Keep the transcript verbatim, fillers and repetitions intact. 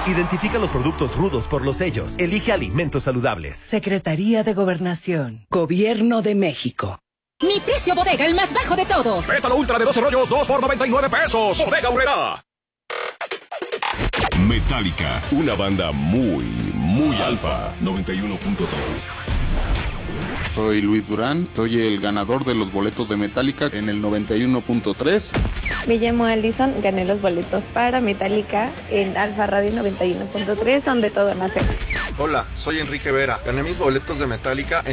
Identifica los productos rudos por los sellos. Elige alimentos saludables. Secretaría de Gobernación. Gobierno de México. Mi precio bodega, el más bajo de todos. Pétalo ultra de doce rollos, dos por noventa y nueve pesos. Bodega Aurrera. Metallica, una banda muy, muy alfa. noventa y uno punto tres. Soy Luis Durán, soy el ganador de los boletos de Metallica en el noventa y uno punto tres. Me llamo Alison, gané los boletos para Metallica en Alfa Radio noventa y uno punto tres, donde todo nace. Hola, soy Enrique Vera, gané mis boletos de Metallica en